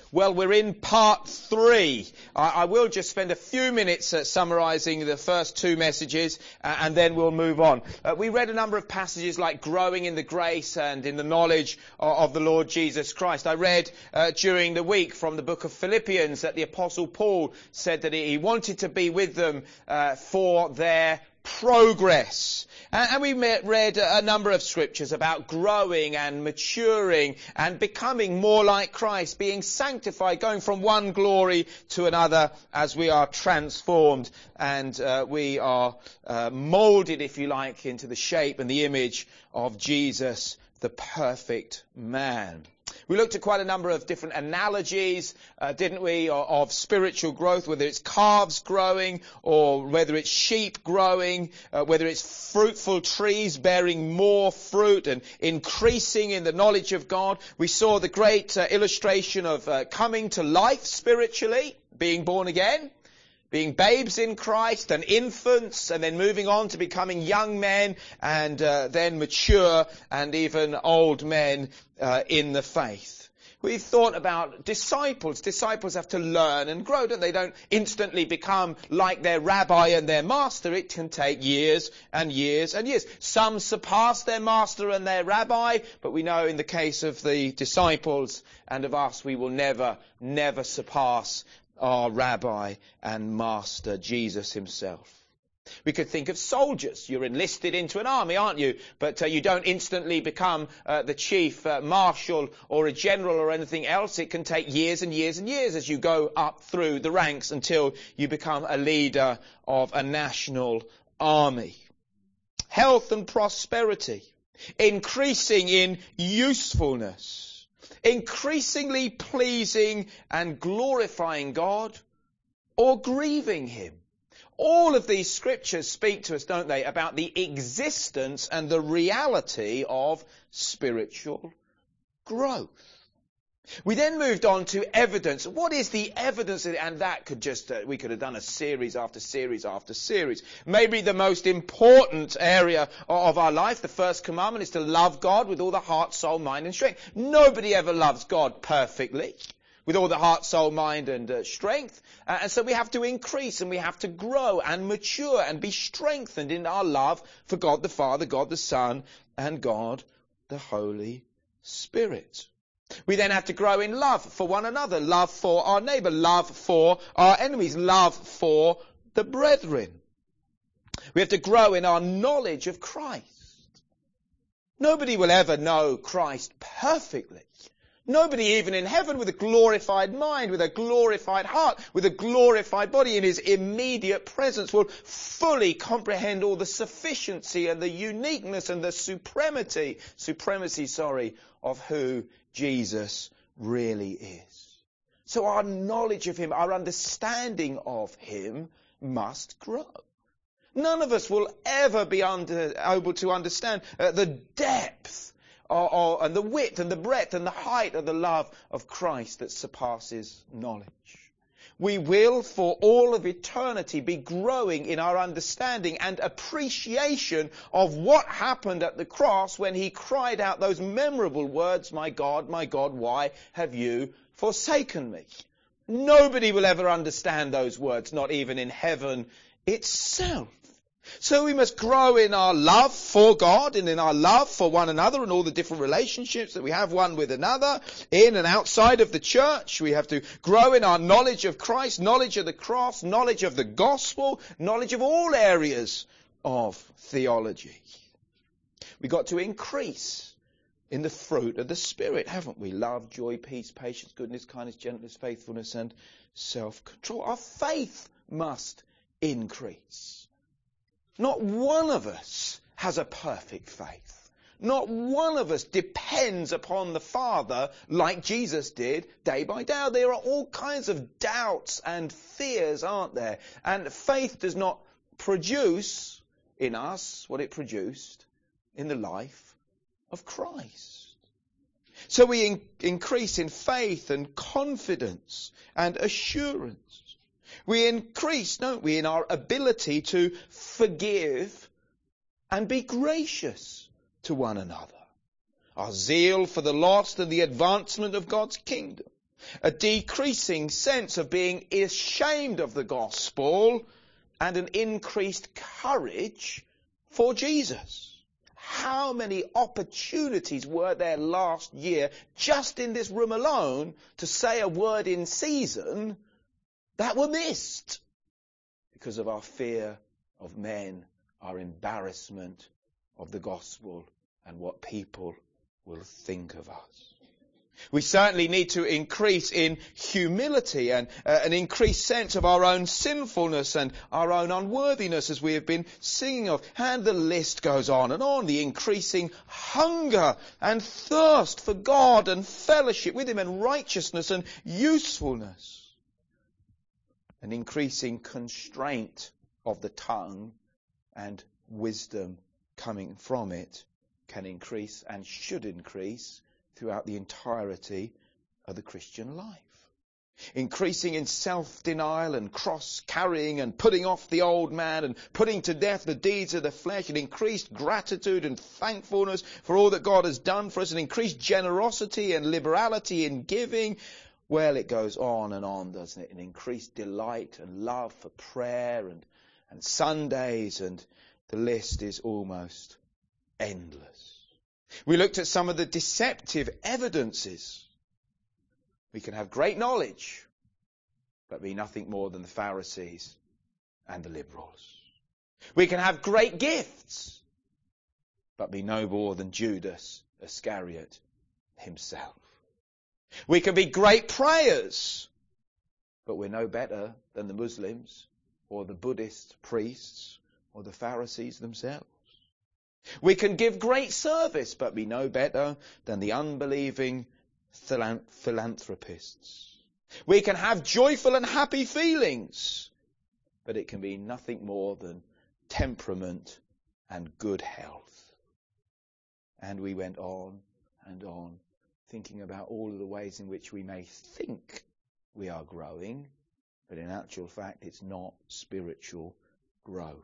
Well, we're in part 3. I will just spend a few minutes summarising the first 2 messages and then we'll move on. We read a number of passages like growing in the grace and in the knowledge of the Lord Jesus Christ. I read during the week from the book of Philippians that the Apostle Paul said that he wanted to be with them for their progress. And we read a number of scriptures about growing and maturing and becoming more like Christ, being sanctified, going from one glory to another as we are transformed and we are moulded, if you like, into the shape and the image of Jesus, the perfect man. We looked at quite a number of different analogies, didn't we, of spiritual growth, whether it's calves growing or whether it's sheep growing, whether it's fruitful trees bearing more fruit and increasing in the knowledge of God. We saw the great illustration of coming to life spiritually, being born again, being babes in Christ and infants, and then moving on to becoming young men and then mature and even old men in the faith. We've thought about disciples. Disciples have to learn and grow, don't they? They don't instantly become like their rabbi and their master. It can take years and years and years. Some surpass their master and their rabbi, but we know in the case of the disciples and of us, we will never surpass our rabbi and master, Jesus himself. We could think of soldiers. You're enlisted into an army, aren't you? But you don't instantly become the chief marshal or a general or anything else. It can take years and years and years as you go up through the ranks until you become a leader of a national army. Health and prosperity. Increasing in usefulness. Increasingly pleasing and glorifying God or grieving him. All of these scriptures speak to us, don't they, about the existence and the reality of spiritual growth. We then moved on to evidence. What is the evidence? And that could just, we could have done a series after series after series. Maybe the most important area of our life, the first commandment, is to love God with all the heart, soul, mind and strength. Nobody ever loves God perfectly with all the heart, soul, mind and strength. And so we have to increase and we have to grow and mature and be strengthened in our love for God the Father, God the Son and God the Holy Spirit. We then have to grow in love for one another, love for our neighbour, love for our enemies, love for the brethren. We have to grow in our knowledge of Christ. Nobody will ever know Christ perfectly. Nobody even in heaven with a glorified mind, with a glorified heart, with a glorified body in his immediate presence will fully comprehend all the sufficiency and the uniqueness and the supremacy of who Jesus really is. So our knowledge of him, our understanding of him must grow. None of us will ever be able to understand the depth and the width and the breadth and the height of the love of Christ that surpasses knowledge. We will, for all of eternity, be growing in our understanding and appreciation of what happened at the cross when he cried out those memorable words, my God, why have you forsaken me? Nobody will ever understand those words, not even in heaven itself. So we must grow in our love for God and in our love for one another and all the different relationships that we have one with another in and outside of the church. We have to grow in our knowledge of Christ, knowledge of the cross, knowledge of the gospel, knowledge of all areas of theology. We've got to increase in the fruit of the Spirit, haven't we? Love, joy, peace, patience, goodness, kindness, gentleness, faithfulness and self-control. Our faith must increase. Not one of us has a perfect faith. Not one of us depends upon the Father like Jesus did day by day. There are all kinds of doubts and fears, aren't there? And faith does not produce in us what it produced in the life of Christ. So we increase in faith and confidence and assurance. We increase, don't we, in our ability to forgive and be gracious to one another. Our zeal for the lost and the advancement of God's kingdom. a decreasing sense of being ashamed of the gospel, and an increased courage for Jesus. How many opportunities were there last year, just in this room alone, to say a word in season that were missed because of our fear of men, our embarrassment of the gospel, and what people will think of us. We certainly need to increase in humility and an increased sense of our own sinfulness and our own unworthiness, as we have been singing of. And the list goes on and on. The increasing hunger and thirst for God and fellowship with Him and righteousness and usefulness. An increasing constraint of the tongue and wisdom coming from it can increase and should increase throughout the entirety of the Christian life. Increasing in self-denial and cross-carrying and putting off the old man and putting to death the deeds of the flesh, and increased gratitude and thankfulness for all that God has done for us, and increased generosity and liberality in giving. Well, it goes on, doesn't it? An increased delight and love for prayer and Sundays, and the list is almost endless. We looked at some of the deceptive evidences. We can have great knowledge, but be nothing more than the Pharisees and the liberals. We can have great gifts, but be no more than Judas Iscariot himself. We can be great prayers, but we're no better than the Muslims or the Buddhist priests or the Pharisees themselves. We can give great service, but be no better than the unbelieving philanthropists. We can have joyful and happy feelings, but it can be nothing more than temperament and good health. And we went on and on, thinking about all of the ways in which we may think we are growing, but in actual fact it's not spiritual growth.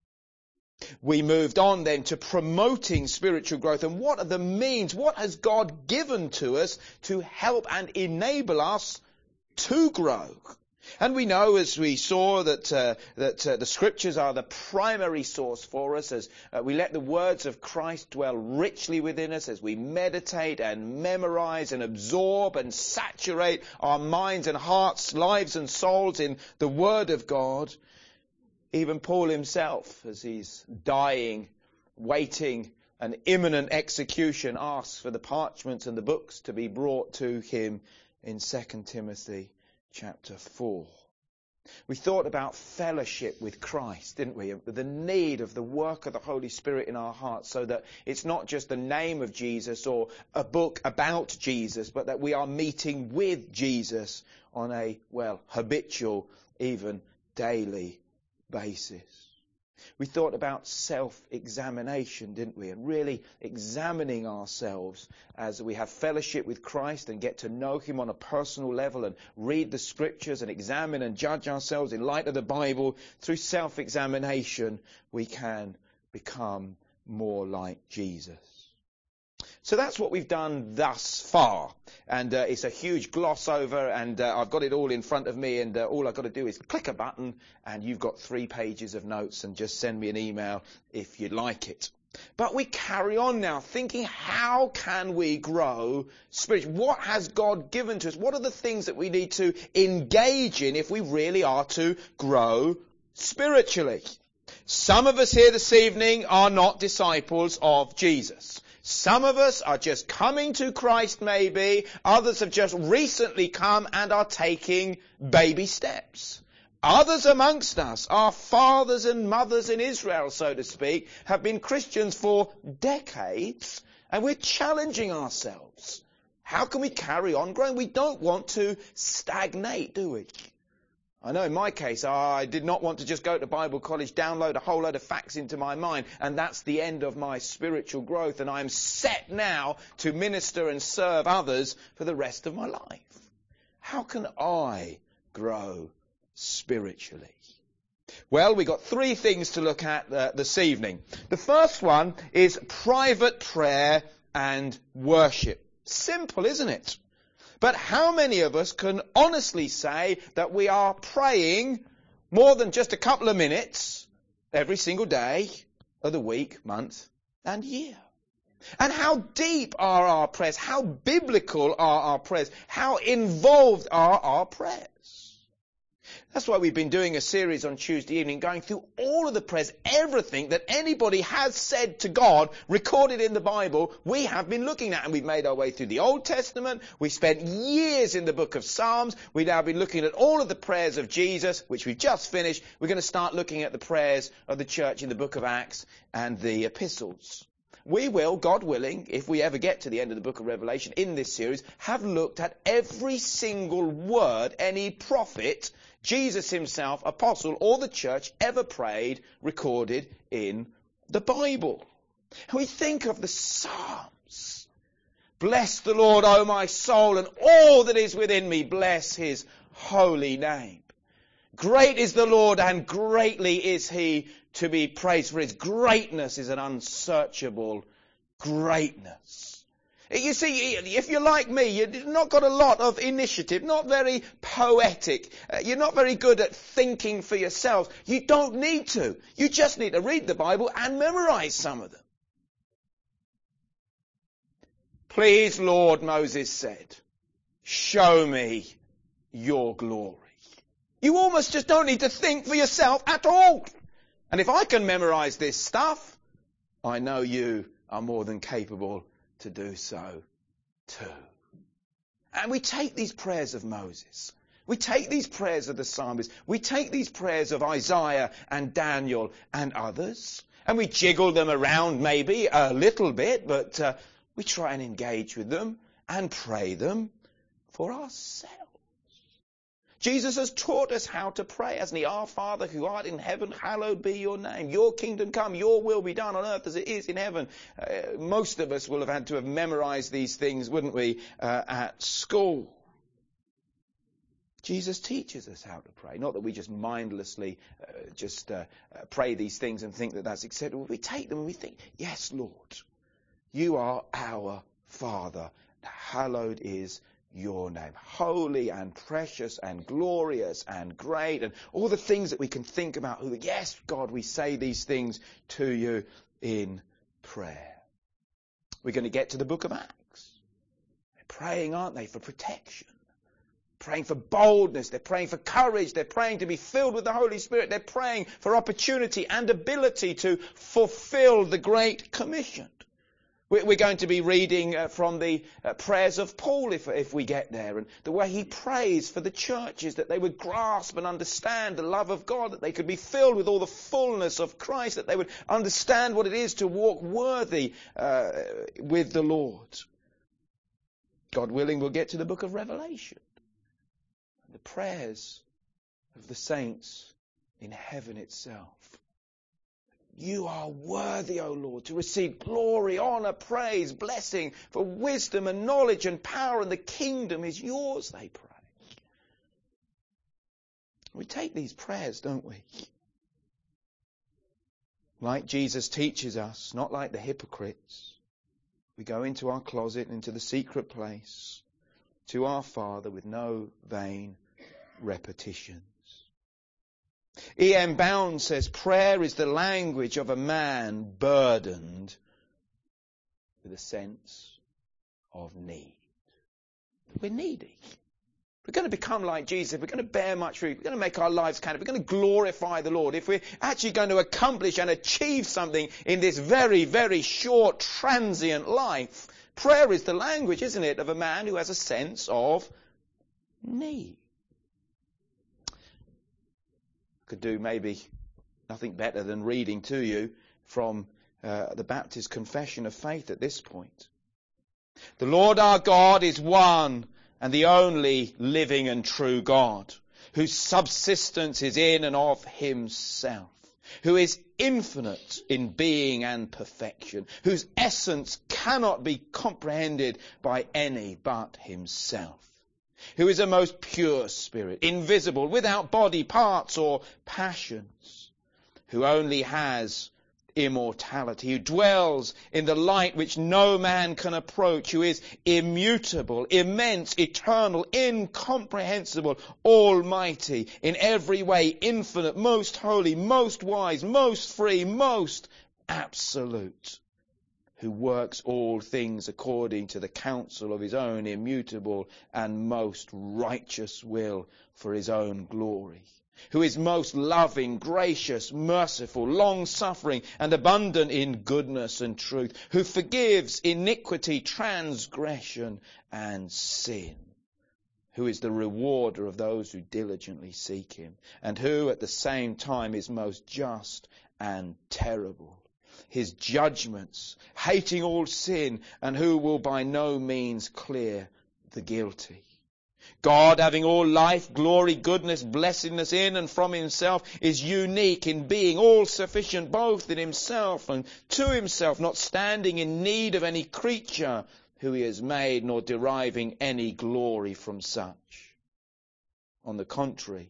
We moved on then to promoting spiritual growth. And what are the means? What has God given to us to help and enable us to grow? And we know, as we saw, that the Scriptures are the primary source for us, as we let the words of Christ dwell richly within us, as we meditate and memorize and absorb and saturate our minds and hearts, lives and souls in the Word of God. Even Paul himself, as he's dying, waiting an imminent execution, asks for the parchments and the books to be brought to him in 2 Timothy chapter 4. We thought about fellowship with Christ, didn't we? The need of the work of the Holy Spirit in our hearts, so that it's not just the name of Jesus or a book about Jesus, but that we are meeting with Jesus on a, habitual, even daily basis. We thought about self-examination, didn't we? And really examining ourselves as we have fellowship with Christ and get to know Him on a personal level and read the Scriptures and examine and judge ourselves in light of the Bible. Through self-examination, we can become more like Jesus. So that's what we've done thus far. And it's a huge gloss over, and I've got it all in front of me, and all I've got to do is click a button, and you've got 3 pages of notes, and just send me an email if you'd like it. But we carry on now, thinking, how can we grow spiritually? What has God given to us? What are the things that we need to engage in if we really are to grow spiritually? Some of us here this evening are not disciples of Jesus. Some of us are just coming to Christ maybe. Others have just recently come and are taking baby steps. Others amongst us, our fathers and mothers in Israel, so to speak, have been Christians for decades, and we're challenging ourselves. How can we carry on growing? We don't want to stagnate, do we? I know in my case, I did not want to just go to Bible college, download a whole load of facts into my mind, and that's the end of my spiritual growth, and I'm set now to minister and serve others for the rest of my life. How can I grow spiritually? Well, we've got 3 things to look at this evening. The first one is private prayer and worship. Simple, isn't it? But how many of us can honestly say that we are praying more than just a couple of minutes every single day of the week, month, and year? And how deep are our prayers? How biblical are our prayers? How involved are our prayers? That's why we've been doing a series on Tuesday evening, going through all of the prayers, everything that anybody has said to God, recorded in the Bible, we have been looking at. And we've made our way through the Old Testament. We spent years in the book of Psalms. We've now been looking at all of the prayers of Jesus, which we've just finished. We're going to start looking at the prayers of the church in the book of Acts and the epistles. We will, God willing, if we ever get to the end of the book of Revelation in this series, have looked at every single word any prophet, Jesus himself, apostle, or the church ever prayed, recorded in the Bible. And we think of the Psalms. Bless the Lord, O my soul, and all that is within me, bless his holy name. Great is the Lord, and greatly is he to be praised, for his greatness is an unsearchable greatness. You see, if you're like me, you've not got a lot of initiative, not very poetic. You're not very good at thinking for yourselves. You don't need to. You just need to read the Bible and memorize some of them. Please, Lord, Moses said, show me your glory. You almost just don't need to think for yourself at all. And if I can memorize this stuff, I know you are more than capable to do so too. And we take these prayers of Moses. We take these prayers of the psalmists. We take these prayers of Isaiah and Daniel and others. And we jiggle them around maybe a little bit, but we try and engage with them and pray them for ourselves. Jesus has taught us how to pray, hasn't he? Our Father who art in heaven, hallowed be your name. Your kingdom come, your will be done on earth as it is in heaven. Most of us will have had to have memorized these things, wouldn't we, at school. Jesus teaches us how to pray. Not that we just mindlessly pray these things and think that that's acceptable. We take them and we think, yes, Lord, you are our Father. Hallowed is your name. Holy and precious and glorious and great and all the things that we can think about. Yes, God, we say these things to you in prayer. We're going to get to the book of Acts. They're praying, aren't they, for protection. Praying for boldness. They're praying for courage. They're praying to be filled with the Holy Spirit. They're praying for opportunity and ability to fulfill the Great Commission. We're going to be reading from the prayers of Paul if we get there, and the way he prays for the churches, that they would grasp and understand the love of God, that they could be filled with all the fullness of Christ, that they would understand what it is to walk worthy with the Lord. God willing, we'll get to the book of Revelation. The prayers of the saints in heaven itself. You are worthy, O Lord, to receive glory, honor, praise, blessing, for wisdom and knowledge and power, and the kingdom is yours, they pray. We take these prayers, don't we? Like Jesus teaches us, not like the hypocrites. We go into our closet, into the secret place, to our Father with no vain repetitions. E.M. Bounds says, prayer is the language of a man burdened with a sense of need. We're needy. We're going to become like Jesus. We're going to bear much fruit. We're going to make our lives count. We're going to glorify the Lord. If we're actually going to accomplish and achieve something in this very, very short, transient life, prayer is the language, isn't it, of a man who has a sense of need. Could do maybe nothing better than reading to you from the Baptist Confession of Faith at this point. The Lord our God is one and the only living and true God, whose subsistence is in and of himself, who is infinite in being and perfection, whose essence cannot be comprehended by any but himself, who is a most pure spirit, invisible, without body, parts, or passions, who only has immortality, who dwells in the light which no man can approach, who is immutable, immense, eternal, incomprehensible, almighty, in every way infinite, most holy, most wise, most free, most absolute, who works all things according to the counsel of his own immutable and most righteous will for his own glory, who is most loving, gracious, merciful, long-suffering, and abundant in goodness and truth, who forgives iniquity, transgression, and sin, who is the rewarder of those who diligently seek him, and who at the same time is most just and terrible. His judgments, hating all sin, and who will by no means clear the guilty. God, having all life, glory, goodness, blessedness in and from himself, is unique in being all-sufficient both in himself and to himself, not standing in need of any creature who he has made, nor deriving any glory from such. On the contrary,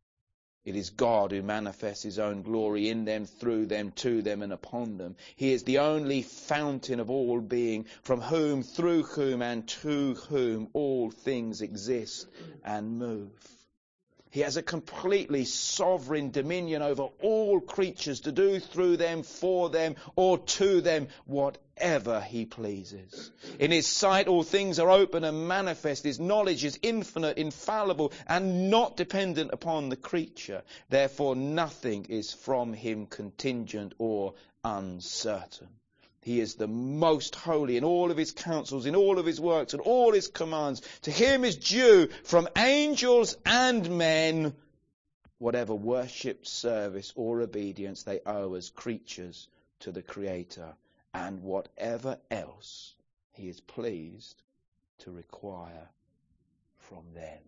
it is God who manifests his own glory in them, through them, to them, and upon them. He is the only fountain of all being, from whom, through whom, and to whom all things exist and move. He has a completely sovereign dominion over all creatures to do through them, for them, or to them, whatever he pleases. In his sight all things are open and manifest. His knowledge is infinite, infallible, and not dependent upon the creature. Therefore nothing is from him contingent or uncertain. He is the most holy in all of his counsels, in all of his works, and all his commands. To him is due from angels and men whatever worship, service, or obedience they owe as creatures to the Creator, and whatever else he is pleased to require from them.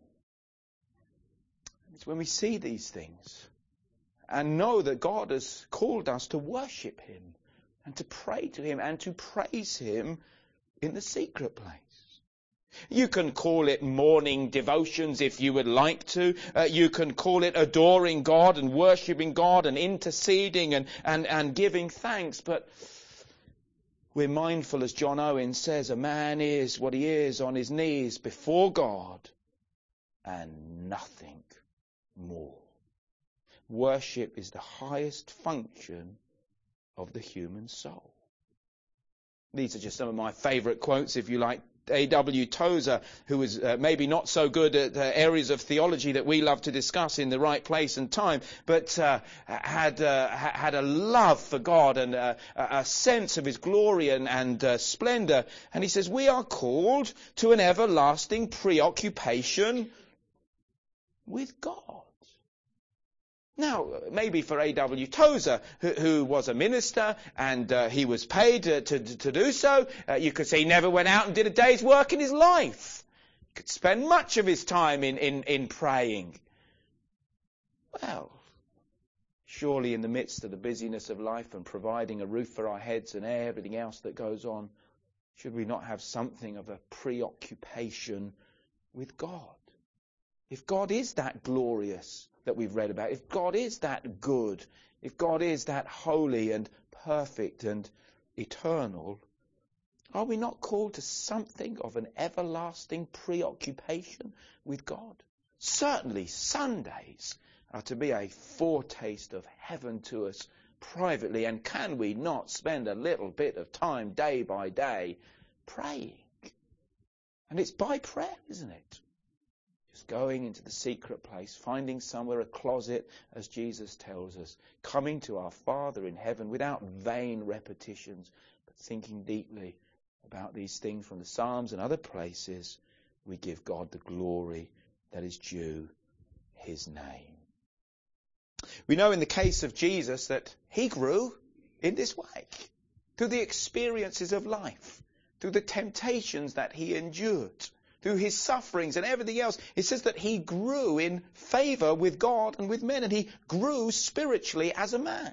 It's when we see these things and know that God has called us to worship him, and to pray to him, and to praise him in the secret place. You can call it morning devotions if you would like to. You can call it adoring God and worshipping God and interceding and giving thanks. But we're mindful, as John Owen says, a man is what he is on his knees before God and nothing more. Worship is the highest function of the human soul. These are just some of my favourite quotes, if you like. A.W. Tozer, who was maybe not so good at areas of theology that we love to discuss in the right place and time, but had a love for God and a sense of his glory and splendour. And he says, we are called to an everlasting preoccupation with God. Now, maybe for A.W. Tozer, who was a minister and he was paid to do so, you could say he never went out and did a day's work in his life. He could spend much of his time in praying. Well, surely in the midst of the busyness of life and providing a roof for our heads and everything else that goes on, should we not have something of a preoccupation with God? If God is that glorious that we've read about, if God is that good, if God is that holy and perfect and eternal, are we not called to something of an everlasting preoccupation with God? Certainly Sundays are to be a foretaste of heaven to us privately, and can we not spend a little bit of time day by day praying? And it's by prayer, isn't it? Just going into the secret place, finding somewhere a closet, as Jesus tells us, coming to our Father in heaven without vain repetitions, but thinking deeply about these things from the Psalms and other places. We give God the glory that is due his name. We know in the case of Jesus that he grew in this way, through the experiences of life, through the temptations that he endured, through his sufferings and everything else. It says that he grew in favour with God and with men, and he grew spiritually as a man.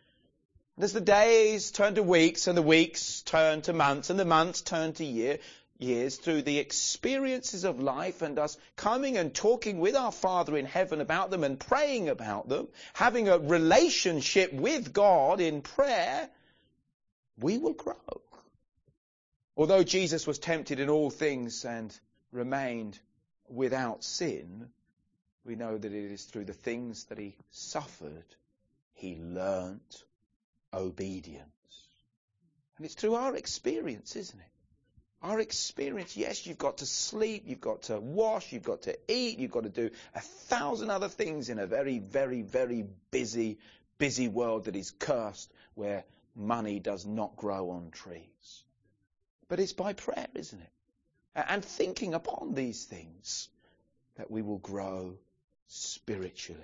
And as the days turned to weeks, and the weeks turned to months, and the months turned to year, years through the experiences of life and us coming and talking with our Father in heaven about them and praying about them, having a relationship with God in prayer, we will grow. Although Jesus was tempted in all things and remained without sin, we know that it is through the things that he suffered, he learnt obedience. And it's through our experience, isn't it? Our experience, yes, you've got to sleep, you've got to wash, you've got to eat, you've got to do 1,000 other things in a very, very, very busy world that is cursed, where money does not grow on trees. But it's by prayer, isn't it? And thinking upon these things that we will grow spiritually.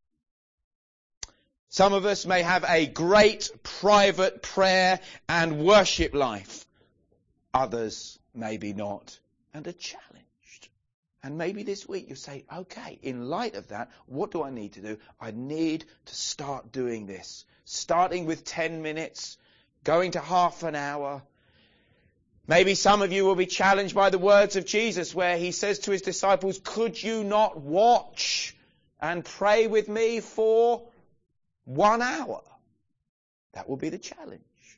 Some of us may have a great private prayer and worship life. Others maybe not, and are challenged. And maybe this week you say, okay, in light of that, what do I need to do? I need to start doing this. Starting with 10 minutes, going to half an hour. Maybe some of you will be challenged by the words of Jesus where he says to his disciples, could you not watch and pray with me for 1 hour? That will be the challenge.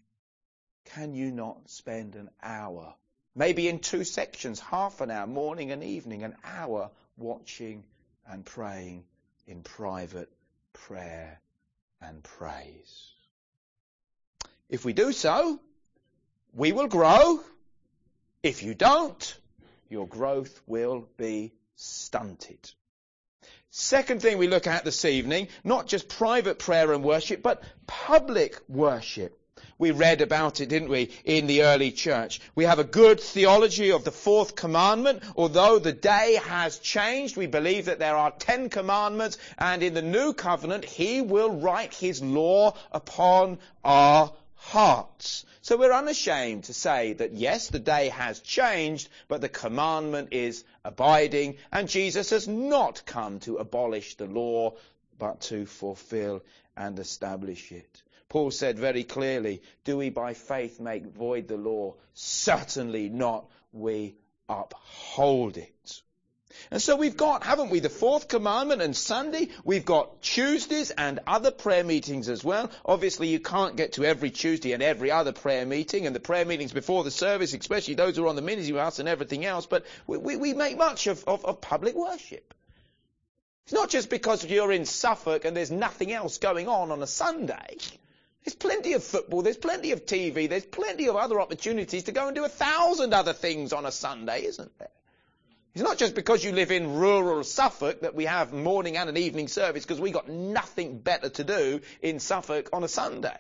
Can you not spend an hour, maybe in 2 sections, half an hour, morning and evening, an hour watching and praying in private prayer and praise? If we do so, we will grow. If you don't, your growth will be stunted. Second thing we look at this evening, not just private prayer and worship, but public worship. We read about it, didn't we, in the early church. We have a good theology of the fourth commandment. Although the day has changed, we believe that there are 10 commandments, and in the new covenant, he will write his law upon our hearts. So we're unashamed to say that yes, the day has changed, but the commandment is abiding, and Jesus has not come to abolish the law, but to fulfill and establish it. Paul said very clearly, do we by faith make void the law? Certainly not. We uphold it. And so we've got, haven't we, the fourth commandment and Sunday. We've got Tuesdays and other prayer meetings as well. Obviously you can't get to every Tuesday and every other prayer meeting, and the prayer meetings before the service, especially those who are on the ministry house and everything else, but we make much of public worship. It's not just because you're in Suffolk and there's nothing else going on a Sunday. There's plenty of football, there's plenty of TV, there's plenty of other opportunities to go and do 1,000 other things on a Sunday, isn't there? It's not just because you live in rural Suffolk that we have morning and an evening service, because we've got nothing better to do in Suffolk on a Sunday.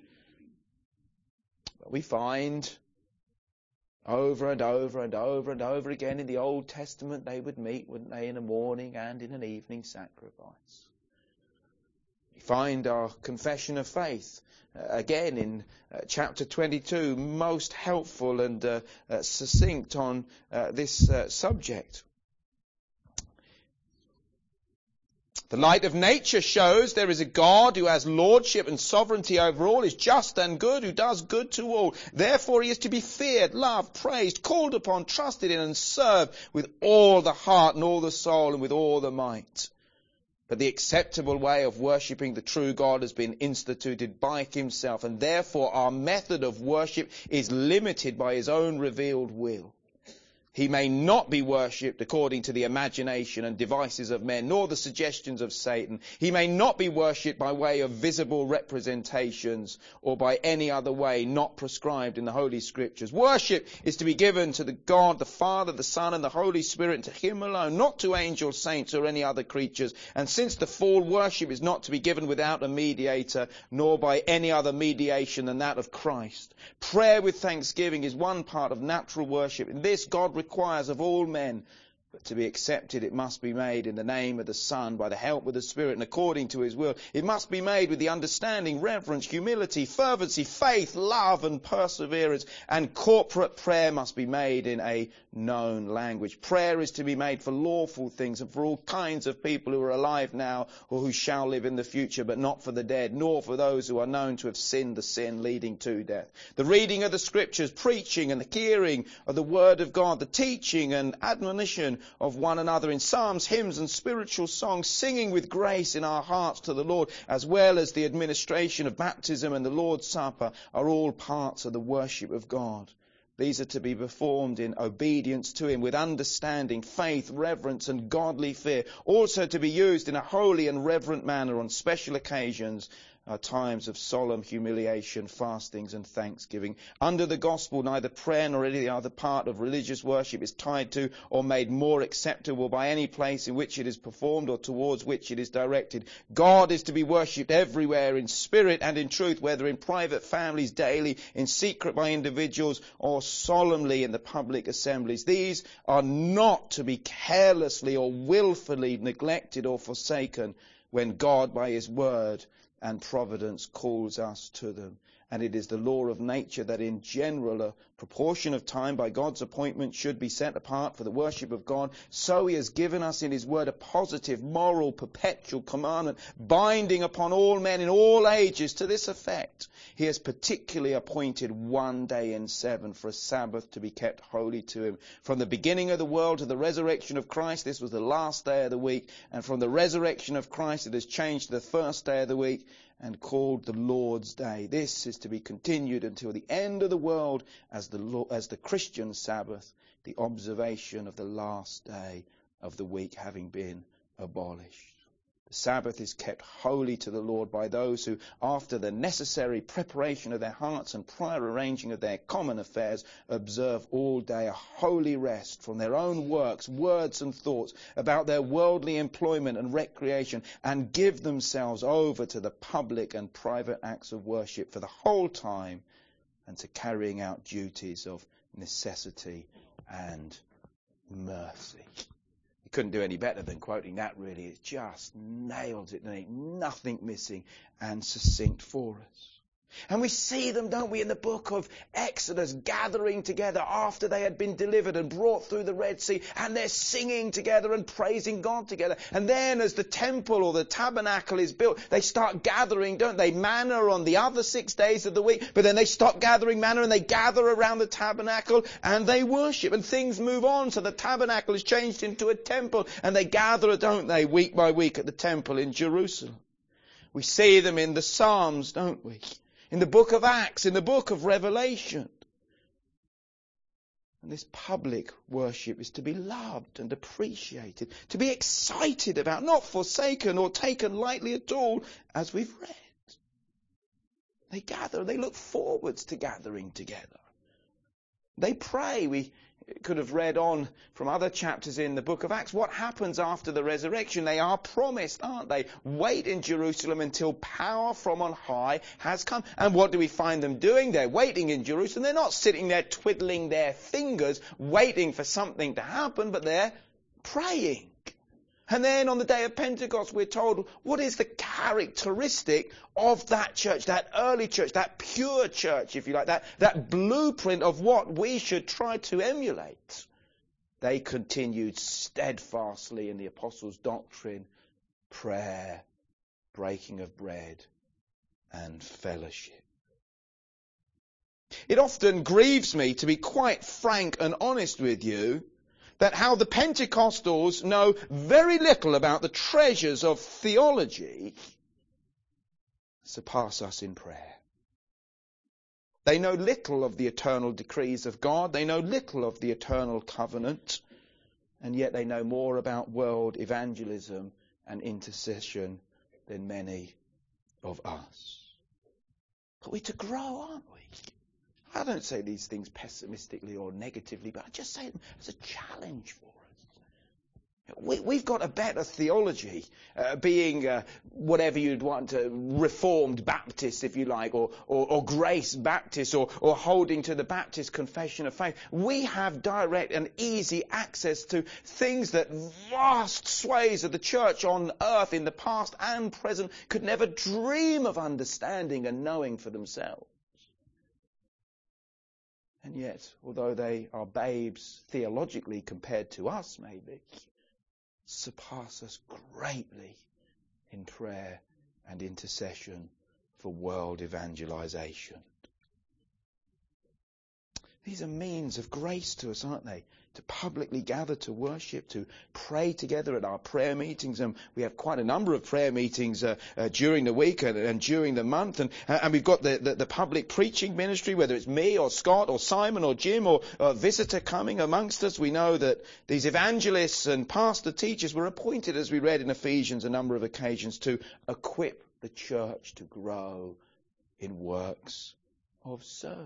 But we find over and over and over and over again in the Old Testament they would meet, wouldn't they, in a morning and in an evening sacrifice. We find our confession of faith again in chapter 22, most helpful and succinct on this subject. The light of nature shows there is a God who has lordship and sovereignty over all, is just and good, who does good to all. Therefore he is to be feared, loved, praised, called upon, trusted in, and served with all the heart and all the soul and with all the might. But the acceptable way of worshipping the true God has been instituted by himself, and therefore our method of worship is limited by his own revealed will. He may not be worshipped according to the imagination and devices of men, nor the suggestions of Satan. He may not be worshipped by way of visible representations or by any other way not prescribed in the Holy Scriptures. Worship is to be given to the God, the Father, the Son, and the Holy Spirit, and to him alone, not to angels, saints, or any other creatures. And since the fall, worship is not to be given without a mediator, nor by any other mediation than that of Christ. Prayer with thanksgiving is one part of natural worship. In this, God requires of all men But to be accepted, it must be made in the name of the Son, by the help of the Spirit, and according to His will. It must be made with the understanding, reverence, humility, fervency, faith, love, and perseverance. And corporate prayer must be made in a known language. Prayer is to be made for lawful things and for all kinds of people who are alive now or who shall live in the future, but not for the dead, nor for those who are known to have sinned the sin leading to death. The reading of the Scriptures, preaching and the hearing of the Word of God, the teaching and admonition of one another in psalms, hymns and spiritual songs, singing with grace in our hearts to the Lord, as well as the administration of baptism and the Lord's Supper, are all parts of the worship of God. These are to be performed in obedience to Him, with understanding, faith, reverence and godly fear. Also to be used in a holy and reverent manner on special occasions, times of solemn humiliation, fastings and thanksgiving. Under the gospel, neither prayer nor any other part of religious worship is tied to or made more acceptable by any place in which it is performed or towards which it is directed. God is to be worshipped everywhere in spirit and in truth, whether in private families daily, in secret by individuals, or solemnly in the public assemblies. These are not to be carelessly or willfully neglected or forsaken when God, by His word and providence, calls us to them. And it is the law of nature that in general a proportion of time by God's appointment should be set apart for the worship of God. So He has given us in His word a positive, moral, perpetual commandment, binding upon all men in all ages to this effect. He has particularly appointed one day in 7 for a Sabbath to be kept holy to Him. From the beginning of the world to the resurrection of Christ, this was the last day of the week. And from the resurrection of Christ, it has changed to the first day of the week and called the Lord's Day. This is to be continued until the end of the world as the Christian Sabbath, the observation of the last day of the week having been abolished. The Sabbath is kept holy to the Lord by those who, after the necessary preparation of their hearts and prior arranging of their common affairs, observe all day a holy rest from their own works, words and thoughts about their worldly employment and recreation, and give themselves over to the public and private acts of worship for the whole time, and to carrying out duties of necessity and mercy. Couldn't do any better than quoting that, really. It just nails it, nothing missing and succinct for us. And we see them, don't we, in the book of Exodus, gathering together after they had been delivered and brought through the Red Sea, and they're singing together and praising God together. And then as the temple or the tabernacle is built, they start gathering, don't they, manna on the other 6 days of the week, but then they stop gathering manna and they gather around the tabernacle and they worship, and things move on. So the tabernacle is changed into a temple, and they gather, don't they, week by week at the temple in Jerusalem. We see them in the Psalms, don't we? In the book of Acts, in the book of Revelation. And this public worship is to be loved and appreciated, to be excited about, not forsaken or taken lightly at all, as we've read. They gather, they look forwards to gathering together. They pray. We could have read on from other chapters in the book of Acts. What happens after the resurrection? They are promised, aren't they? Wait in Jerusalem until power from on high has come. And what do we find them doing? They're waiting in Jerusalem. They're not sitting there twiddling their fingers, waiting for something to happen, but they're praying. And then on the day of Pentecost, we're told what is the characteristic of that church, that early church, that pure church, if you like, that blueprint of what we should try to emulate. They continued steadfastly in the apostles' doctrine, prayer, breaking of bread, and fellowship. It often grieves me, to be quite frank and honest with you, that how the Pentecostals know very little about the treasures of theology surpass us in prayer. They know little of the eternal decrees of God. They know little of the eternal covenant. And yet they know more about world evangelism and intercession than many of us. But we're to grow, aren't we? I don't say these things pessimistically or negatively, but I just say them as a challenge for us. We've got a better theology, being whatever you'd want, Reformed Baptist, if you like, or Grace Baptist, or holding to the Baptist confession of faith. We have direct and easy access to things that vast swathes of the church on earth in the past and present could never dream of understanding and knowing for themselves. And yet, although they are babes theologically compared to us, maybe, surpass us greatly in prayer and intercession for world evangelization. These are means of grace to us, aren't they? To publicly gather to worship, to pray together at our prayer meetings. And we have quite a number of prayer meetings during the week and during the month. And we've got the public preaching ministry, whether it's me or Scott or Simon or Jim or a visitor coming amongst us. We know that these evangelists and pastor teachers were appointed, as we read in Ephesians a number of occasions, to equip the church to grow in works of service.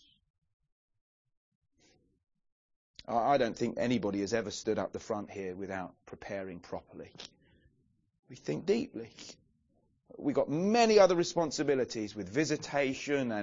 I don't think anybody has ever stood up the front here without preparing properly. We think deeply. We've got many other responsibilities with visitation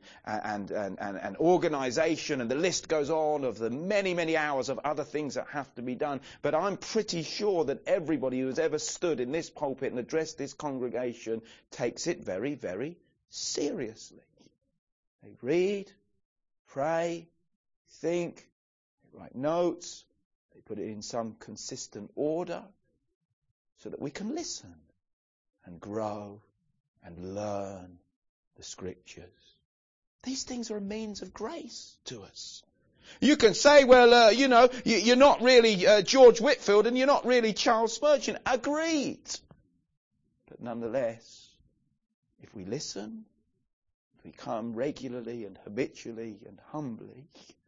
and organisation, and the list goes on of the many, many hours of other things that have to be done. But I'm pretty sure that everybody who has ever stood in this pulpit and addressed this congregation takes it very, very seriously. They read, pray, think, write notes, they put it in some consistent order so that we can listen and grow and learn the Scriptures. These things are a means of grace to us. You can say, well, you're not really George Whitefield and you're not really Charles Spurgeon. Agreed. But nonetheless, if we listen, if we come regularly and habitually and humbly,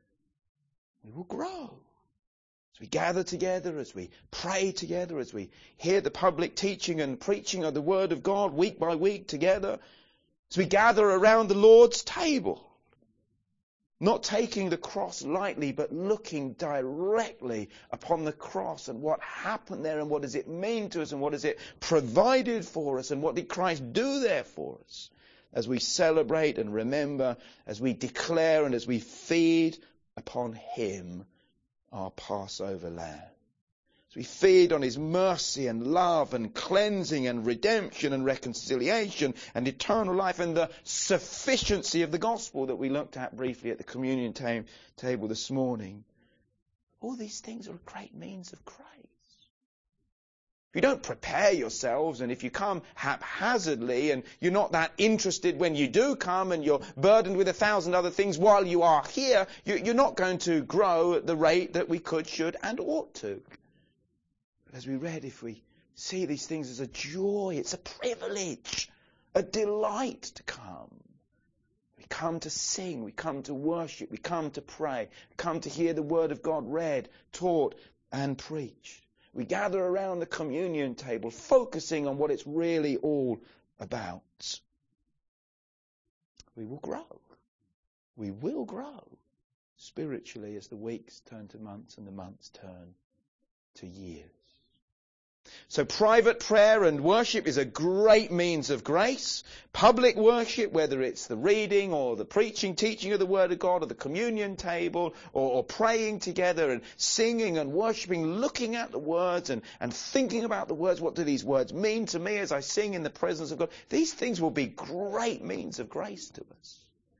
we will grow. As we gather together, as we pray together, as we hear the public teaching and preaching of the Word of God week by week together, as we gather around the Lord's table, not taking the cross lightly, but looking directly upon the cross and what happened there and what does it mean to us and what does it provided for us and what did Christ do there for us. As we celebrate and remember, as we declare and as we feed upon Him, our Passover lamb. As we feed on His mercy and love and cleansing and redemption and reconciliation and eternal life and the sufficiency of the gospel that we looked at briefly at the communion table this morning. All these things are a great means of grace. If you don't prepare yourselves and if you come haphazardly and you're not that interested when you do come and you're burdened with 1,000 other things while you are here, you're not going to grow at the rate that we could, should and ought to. But as we read, if we see these things as a joy, it's a privilege, a delight to come. We come to sing, we come to worship, we come to pray, we come to hear the Word of God read, taught and preached. We gather around the communion table, focusing on what it's really all about. We will grow. We will grow spiritually as the weeks turn to months and the months turn to years. So private prayer and worship is a great means of grace. Public worship, whether it's the reading or the preaching, teaching of the Word of God or the communion table or praying together and singing and worshiping, looking at the words and thinking about the words. What do these words mean to me as I sing in the presence of God? These things will be great means of grace to us.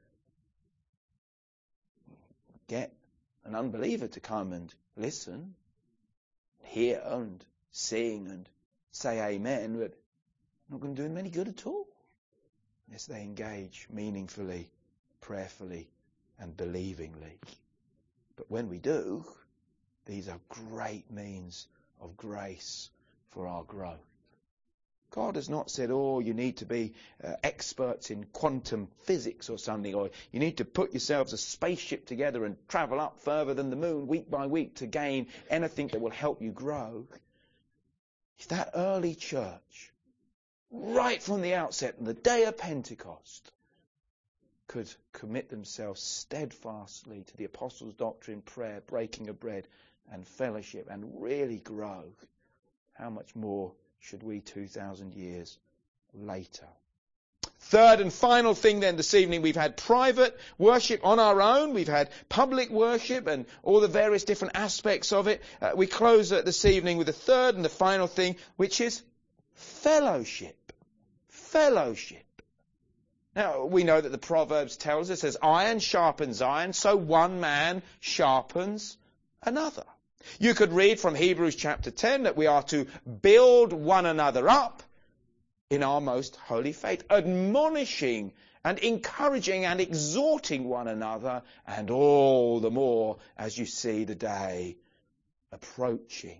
Get an unbeliever to come and listen, hear and sing and say amen, but not going to do them any good at all unless they engage meaningfully, prayerfully and believingly. But when we do, these are great means of grace for our growth. God has not said, you need to be experts in quantum physics or something, or you need to put yourselves a spaceship together and travel up further than the moon week by week to gain anything that will help you grow. If that early church, right from the outset, on the day of Pentecost, could commit themselves steadfastly to the apostles' doctrine, prayer, breaking of bread, and fellowship and really grow, how much more should we 2,000 years later? Third and final thing then this evening, we've had private worship on our own. We've had public worship and all the various different aspects of it. We close this evening with the third and the final thing, which is fellowship. Fellowship. Now, we know that the Proverbs tells us as iron sharpens iron, so one man sharpens another. You could read from Hebrews chapter 10 that we are to build one another up in our most holy faith, admonishing and encouraging and exhorting one another, and all the more as you see the day approaching.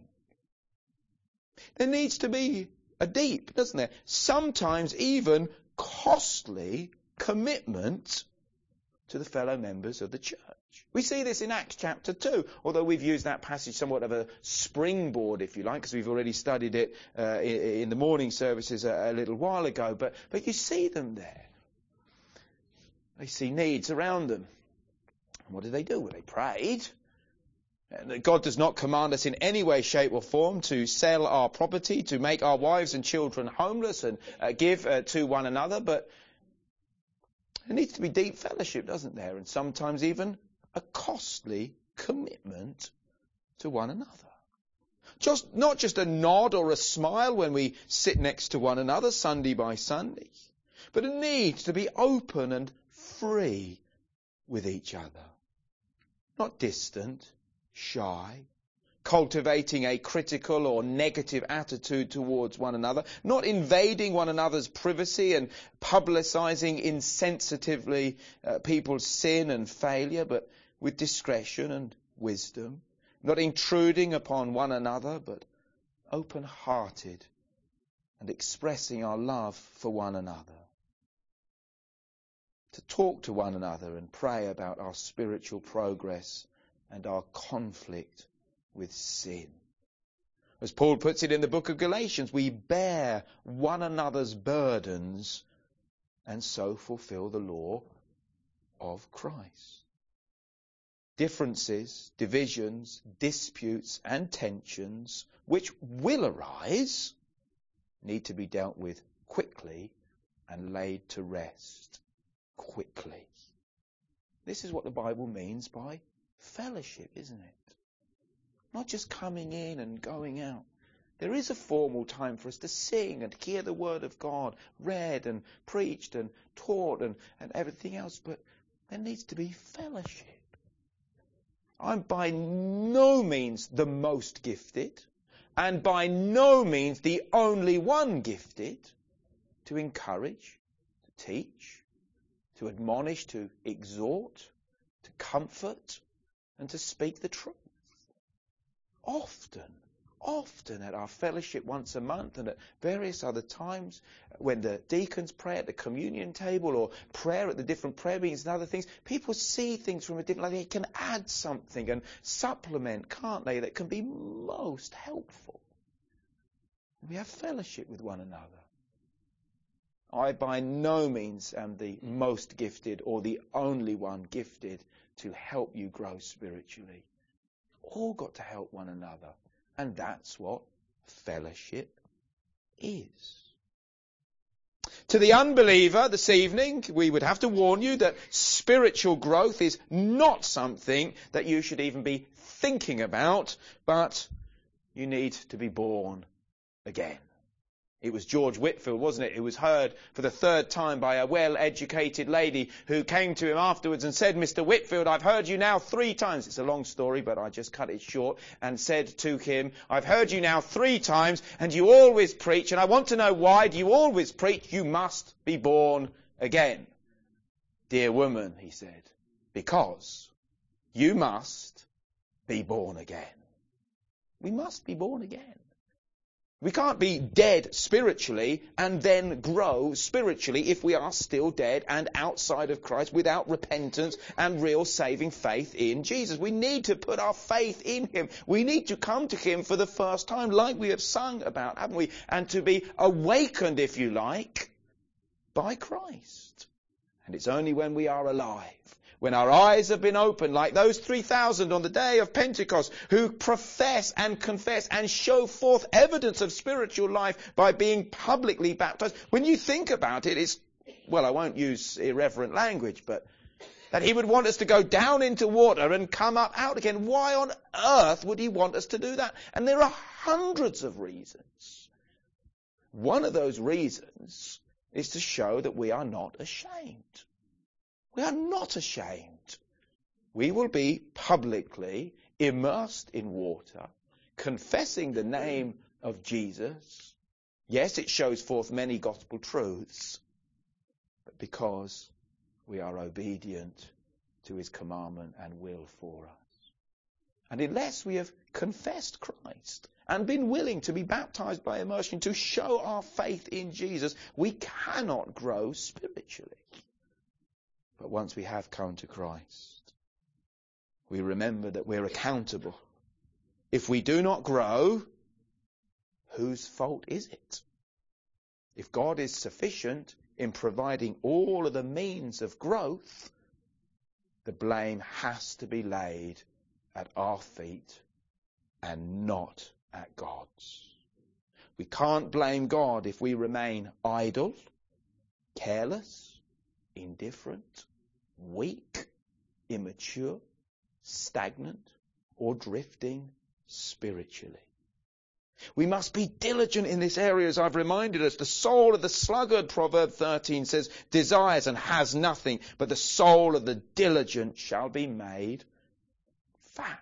There needs to be a deep, doesn't there? Sometimes even costly commitment to the fellow members of the church. We see this in Acts chapter 2, although we've used that passage somewhat of a springboard, if you like, because we've already studied it in the morning services a little while ago. But you see them there. They see needs around them. What did they do? Well, they prayed. God does not command us in any way, shape or form to sell our property, to make our wives and children homeless and give to one another, but there needs to be deep fellowship, doesn't there? And sometimes even a costly commitment to one another. Not just a nod or a smile when we sit next to one another Sunday by Sunday, but a need to be open and free with each other. Not distant, shy, cultivating a critical or negative attitude towards one another, not invading one another's privacy and publicising insensitively people's sin and failure, but with discretion and wisdom, not intruding upon one another, but open-hearted and expressing our love for one another. To talk to one another and pray about our spiritual progress and our conflict with sin. As Paul puts it in the book of Galatians, we bear one another's burdens and so fulfill the law of Christ. Differences, divisions, disputes and tensions which will arise need to be dealt with quickly and laid to rest quickly. This is what the Bible means by fellowship, isn't it? Not just coming in and going out. There is a formal time for us to sing and hear the Word of God read and preached and taught and everything else, but there needs to be fellowship. I'm by no means the most gifted and by no means the only one gifted to encourage, to teach, to admonish, to exhort, to comfort, and to speak the truth. Often at our fellowship once a month and at various other times when the deacons pray at the communion table or prayer at the different prayer meetings and other things, people see things from a different light. They can add something and supplement, can't they, that can be most helpful. We have fellowship with one another. I by no means am the most gifted or the only one gifted to help you grow spiritually. All got to help one another. And that's what fellowship is. To the unbeliever this evening, we would have to warn you that spiritual growth is not something that you should even be thinking about, but you need to be born again. It was George Whitefield, wasn't it, who was heard for the third time by a well-educated lady who came to him afterwards and said, "Mr. Whitefield, I've heard you now 3 times. It's a long story, but I just cut it short and said to him, "I've heard you now 3 times and you always preach, and I want to know why do you always preach? You must be born again." "Dear woman," he said, "because you must be born again." We must be born again. We can't be dead spiritually and then grow spiritually if we are still dead and outside of Christ without repentance and real saving faith in Jesus. We need to put our faith in Him. We need to come to Him for the first time like we have sung about, haven't we? And to be awakened, if you like, by Christ. And it's only when we are alive, when our eyes have been opened, like those 3,000 on the day of Pentecost, who profess and confess and show forth evidence of spiritual life by being publicly baptized. When you think about it, it's, well, I won't use irreverent language, but that he would want us to go down into water and come up out again. Why on earth would he want us to do that? And there are hundreds of reasons. One of those reasons is to show that we are not ashamed. We are not ashamed. We will be publicly immersed in water, confessing the name of Jesus. Yes, it shows forth many gospel truths, but because we are obedient to his commandment and will for us. And unless we have confessed Christ and been willing to be baptized by immersion to show our faith in Jesus, we cannot grow spiritually. But once we have come to Christ, we remember that we're accountable. If we do not grow, whose fault is it? If God is sufficient in providing all of the means of growth, the blame has to be laid at our feet and not at God's. We can't blame God if we remain idle, careless, indifferent, weak, immature, stagnant, or drifting spiritually. We must be diligent in this area, as I've reminded us. The soul of the sluggard, Proverb 13 says, desires and has nothing, but the soul of the diligent shall be made fat.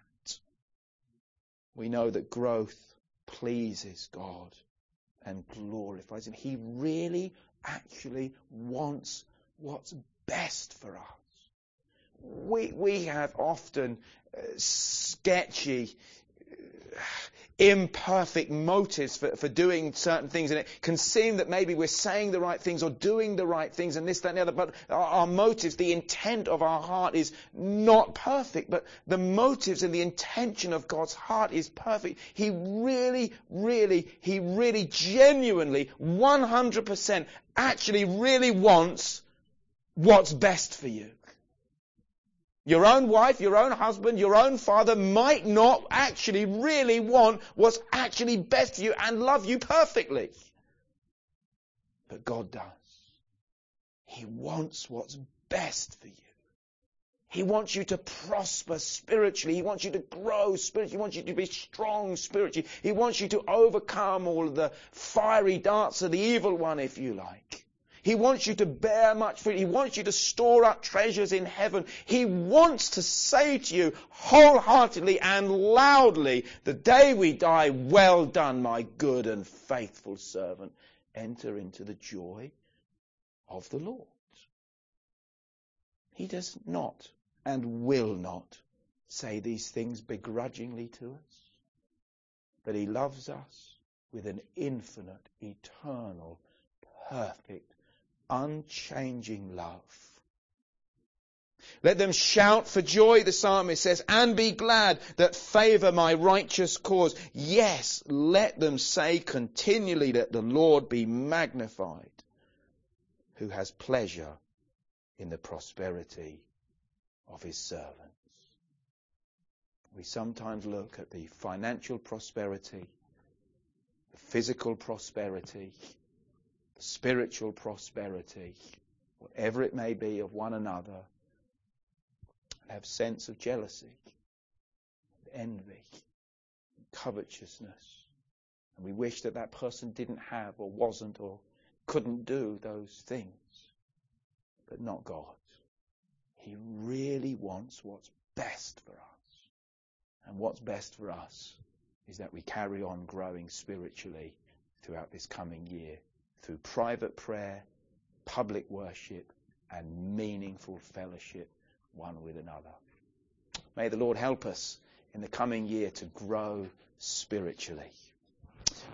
We know that growth pleases God and glorifies him. He really, actually wants what's best for us. We have often sketchy, imperfect motives for doing certain things, and it can seem that maybe we're saying the right things or doing the right things and this, that and the other, but our motives, the intent of our heart is not perfect, but the motives and the intention of God's heart is perfect. He really, genuinely, 100% actually really wants what's best for you. Your own wife, your own husband, your own father might not actually really want what's actually best for you and love you perfectly. But God does. He wants what's best for you. He wants you to prosper spiritually. He wants you to grow spiritually. He wants you to be strong spiritually. He wants you to overcome all of the fiery darts of the evil one, if you like. He wants you to bear much fruit. He wants you to store up treasures in heaven. He wants to say to you wholeheartedly and loudly, the day we die, well done, my good and faithful servant. Enter into the joy of the Lord. He does not and will not say these things begrudgingly to us, but he loves us with an infinite, eternal, perfect, unchanging love. Let them shout for joy, the psalmist says, and be glad that favour my righteous cause. Yes, let them say continually, that the Lord be magnified, who has pleasure in the prosperity of his servants. We sometimes look at the financial prosperity, the physical prosperity, the spiritual prosperity, whatever it may be, of one another, and have sense of jealousy, envy, covetousness. And we wish that that person didn't have or wasn't or couldn't do those things. But not God. He really wants what's best for us. And what's best for us is that we carry on growing spiritually throughout this coming year, through private prayer, public worship, and meaningful fellowship one with another. May the Lord help us in the coming year to grow spiritually.